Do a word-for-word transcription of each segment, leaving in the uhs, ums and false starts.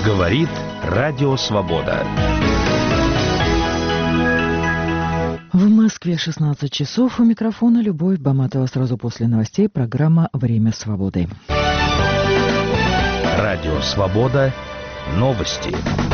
Говорит Радио Свобода. В Москве шестнадцать часов. У микрофона Любовь Баматова. Сразу после новостей программа «Время свободы». Радио Свобода. Новости.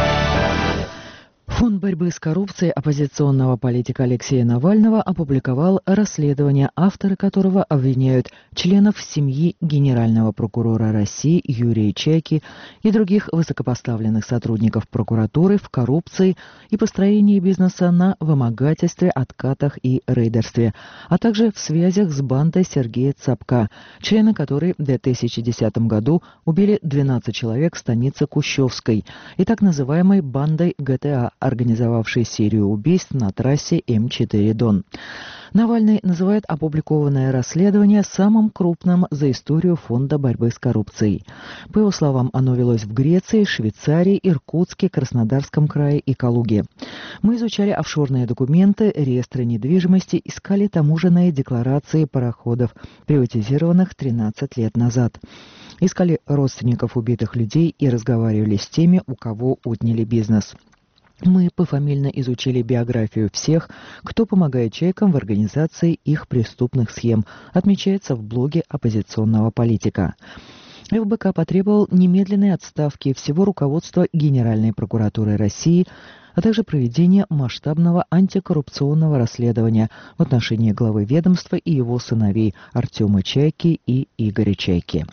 Фонд борьбы с коррупцией оппозиционного политика Алексея Навального опубликовал расследование, авторы которого обвиняют членов семьи генерального прокурора России Юрия Чайки и других высокопоставленных сотрудников прокуратуры в коррупции и построении бизнеса на вымогательстве, откатах и рейдерстве, а также в связях с бандой Сергея Цапка, члены которой в две тысячи десятом году убили двенадцать человек в станице Кущевской и так называемой бандой ГТА, организовавшей серию убийств на трассе Эм четыре Дон. Навальный называет опубликованное расследование самым крупным за историю Фонда борьбы с коррупцией. По его словам, оно велось в Греции, Швейцарии, Иркутске, Краснодарском крае и Калуге. Мы изучали офшорные документы, реестры недвижимости, искали таможенные декларации пароходов, приватизированных тринадцать лет назад. Искали родственников убитых людей и разговаривали с теми, у кого отняли бизнес. Мы пофамильно изучили биографию всех, кто помогает чайкам в организации их преступных схем, отмечается в блоге оппозиционного политика. эф бэ ка потребовал немедленной отставки всего руководства Генеральной прокуратуры России, а также проведения масштабного антикоррупционного расследования в отношении главы ведомства и его сыновей Артема Чайки и Игоря Чайки.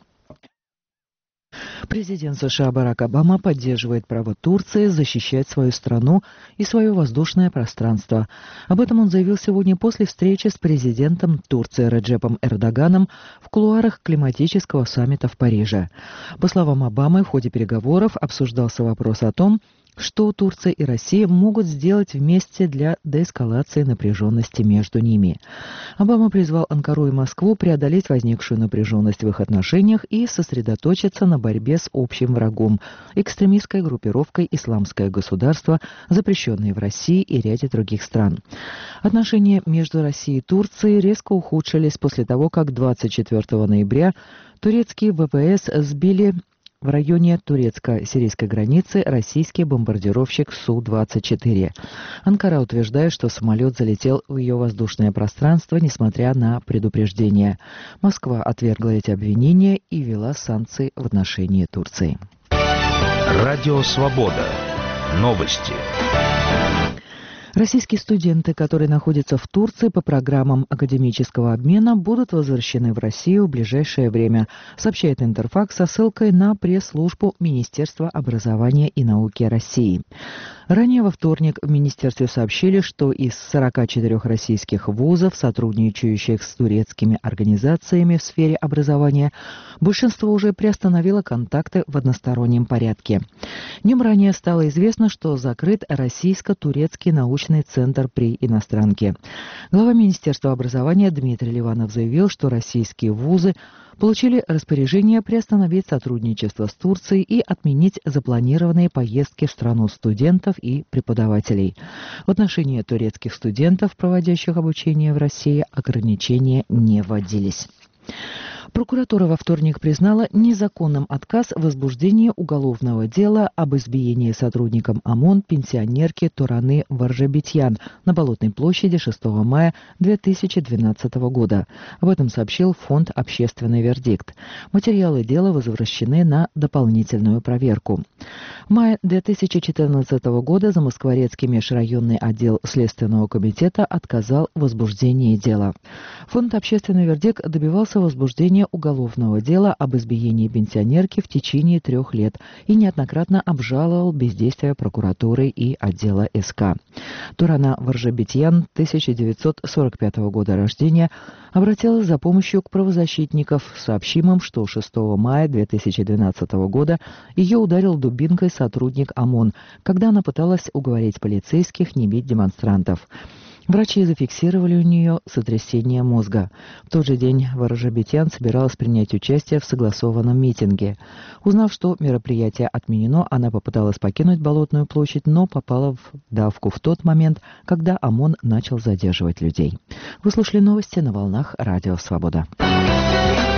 Президент США Барак Обама поддерживает право Турции защищать свою страну и свое воздушное пространство. Об этом он заявил сегодня после встречи с президентом Турции Реджепом Эрдоганом в кулуарах климатического саммита в Париже. По словам Обамы, в ходе переговоров обсуждался вопрос о том, что Турция и Россия могут сделать вместе для деэскалации напряженности между ними. Обама призвал Анкару и Москву преодолеть возникшую напряженность в их отношениях и сосредоточиться на борьбе с общим врагом – экстремистской группировкой «Исламское государство», запрещенной в России и ряде других стран. Отношения между Россией и Турцией резко ухудшились после того, как двадцать четвёртого ноября турецкие вэ вэ эс сбили в районе турецко-сирийской границы российский бомбардировщик Су двадцать четыре. Анкара утверждает, что самолет залетел в ее воздушное пространство, несмотря на предупреждение. Москва отвергла эти обвинения и ввела санкции в отношении Турции. Радио Свобода. Новости. Российские студенты, которые находятся в Турции по программам академического обмена, будут возвращены в Россию в ближайшее время, сообщает Интерфакс со ссылкой на пресс-службу Министерства образования и науки России. Ранее во вторник в Министерстве сообщили, что из сорока четырёх российских вузов, сотрудничающих с турецкими организациями в сфере образования, большинство уже приостановило контакты в одностороннем порядке. Днем ранее стало известно, что закрыт российско-турецкий научный центр при иностранке. Глава Министерства образования Дмитрий Ливанов заявил, что российские вузы получили распоряжение приостановить сотрудничество с Турцией и отменить запланированные поездки в страну студентов и преподавателей. В отношении турецких студентов, проводящих обучение в России, ограничения не вводились. Прокуратура во вторник признала незаконным отказ в возбуждении уголовного дела об избиении сотрудником ОМОН пенсионерки Тураны Варжабетьян на Болотной площади шестого мая две тысячи двенадцатого года. Об этом сообщил фонд «Общественный вердикт». Материалы дела возвращены на дополнительную проверку. В мае две тысячи четырнадцатого года Замоскворецкий межрайонный отдел Следственного комитета отказал в возбуждении дела. Фонд «Общественный вердикт» добивался возбуждения уголовного дела об избиении пенсионерки в течение трех лет и неоднократно обжаловал бездействие прокуратуры и отдела эс ка. Турана Варжабетьян, тысяча девятьсот сорок пятого года рождения, обратилась за помощью к правозащитникам, сообщимым, что шестого мая две тысячи двенадцатого года ее ударил дубинкой сотрудник ОМОН, когда она пыталась уговорить полицейских не бить демонстрантов. Врачи зафиксировали у нее сотрясение мозга. В тот же день Варжабетьян собиралась принять участие в согласованном митинге. Узнав, что мероприятие отменено, она попыталась покинуть Болотную площадь, но попала в давку в тот момент, когда ОМОН начал задерживать людей. Вы слушали новости на волнах Радио Свобода.